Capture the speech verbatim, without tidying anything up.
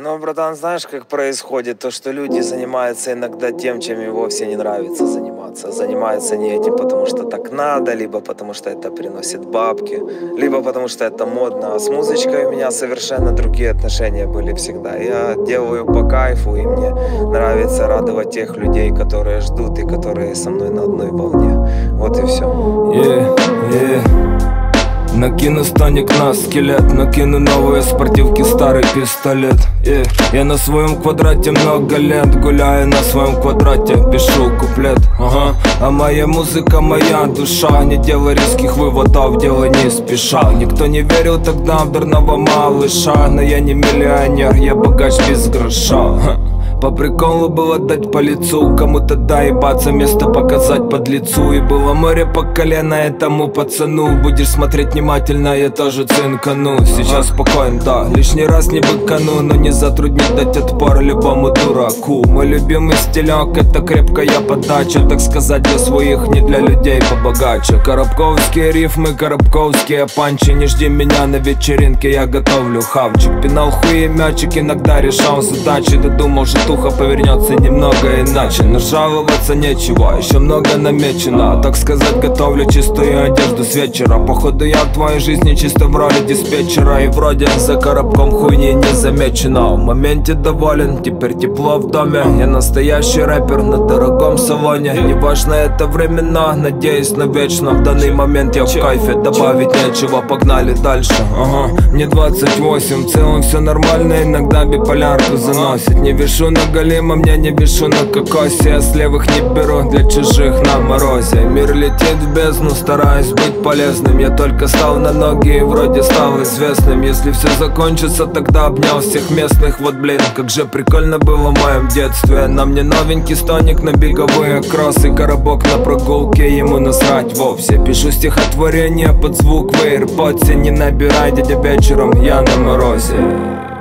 Ну, братан, знаешь, как происходит то, что люди занимаются иногда тем, чем им вовсе не нравится заниматься. Занимаются не этим, потому что так надо, либо потому что это приносит бабки, либо потому что это модно. А с музычкой у меня совершенно другие отношения были всегда. Я делаю по кайфу, и мне нравится радовать тех людей, которые ждут и которые со мной на одной волне. Вот и все. Yeah, yeah. Накину станик на скелет, накину новые спортивки, старый пистолет. yeah. Я на своем квадрате много лет, гуляю на своем квадрате, пишу куплет. Ага. А моя музыка, моя душа, не делай резких выводов, делай не спеша. Никто не верил тогда в дурного малыша, но я не миллионер, я богач без гроша. По приколу было дать по лицу, кому-то доебаться, место показать под лицу. И было море по колено этому пацану. Будешь смотреть внимательно, я тоже цинкану. Сейчас спокойно, да, лишний раз не быкану, но не затруднит дать отпор любому дураку. Мой любимый стилек — это крепкая подача, так сказать, для своих, не для людей побогаче. Коробковские рифмы, коробковские панчи. Не жди меня на вечеринке, я готовлю хавчик. Пинал хуи мячик, иногда решал задачи. Додумал, что туха повернется немного иначе. Но жаловаться нечего, еще много намечено. Так сказать, готовлю чистую одежду с вечера. Походу я в твоей жизни чисто в роли диспетчера. И вроде за коробком хуйни не замечено. В моменте доволен, теперь тепло в доме. Я настоящий рэпер на дорогом салоне. Неважно, это временно, надеюсь на вечно. В данный момент я в кайфе, добавить нечего. Погнали дальше. Ага. Мне двадцать восемь, в целом все нормально. Иногда биполярку заносит. Не вешу на голима, мне не вешу на кокосе. Я с левых не беру, для чужих на морозе. Мир летит в бездну, стараюсь быть полезным. Я только стал на ноги и вроде стал известным. Если все закончится, тогда обнял всех местных. Вот блин, как же прикольно было в моем детстве. На мне новенький стоник на беговые кроссы. Коробок на прогулке, ему насрать вовсе. Пишу стихотворение под звук в AirPods. Не набирай, дядя, вечером я на морозе.